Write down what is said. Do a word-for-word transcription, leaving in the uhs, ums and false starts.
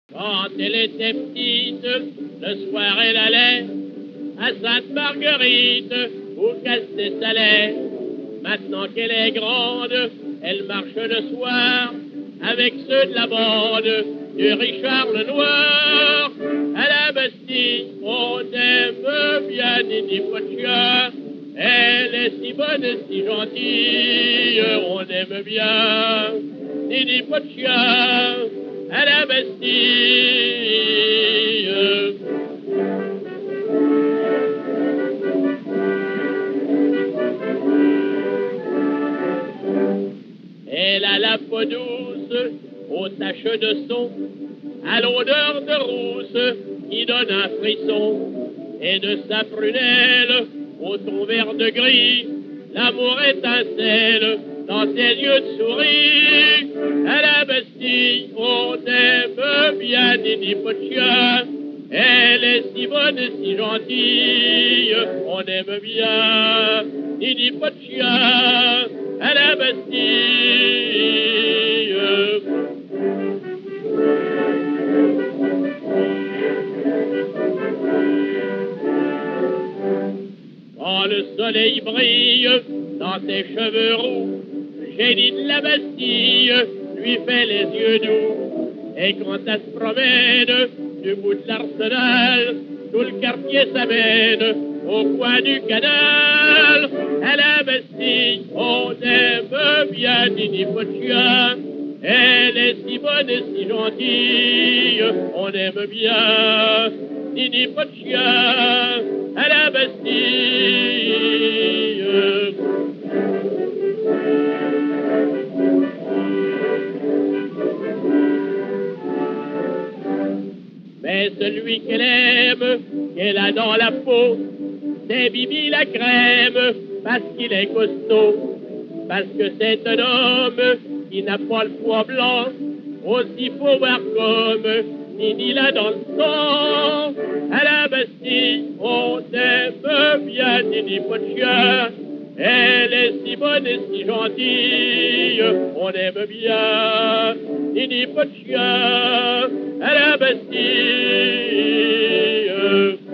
Quand elle était petite, le soir elle allait à Sainte-Marguerite où casser sa lait. Maintenant qu'elle est grande, elle marche le soir avec ceux de la bande du Richard le Noir. À la Bastille, on aime bien Nini Potia. Elle est si bonne et si gentille, on aime bien Nini Potia. À la Bastille. Elle a la peau douce, aux taches de son, à l'odeur de rousse qui donne un frisson, et de sa prunelle au ton vert de gris, l'amour étincelle dans ses yeux de souris. À la Bastille, on aime bien Nini Potia. Elle est si bonne et si gentille, on aime bien Nini Potia. À la Bastille. Quand le soleil brille dans ses cheveux roux, génie de la Bastille lui fait les yeux doux. Et quand elle se promène du bout de l'arsenal, tout le quartier s'amène au coin du canal. À la Bastille, on aime bien Nini Potia. Elle est si bonne et si gentille, on aime bien Nini Potia. À la Bastille. Mais celui qu'elle aime, qu'elle a dans la peau, c'est Bibi la crème, parce qu'il est costaud, parce que c'est un homme qui n'a pas le foie blanc, aussi faut voir comme Nini l'a dans le sang. À la Bastille, on aime bien Nini Potia. Elle est si bonne et si gentille, on aime bien Nini Potia. À la Bastille.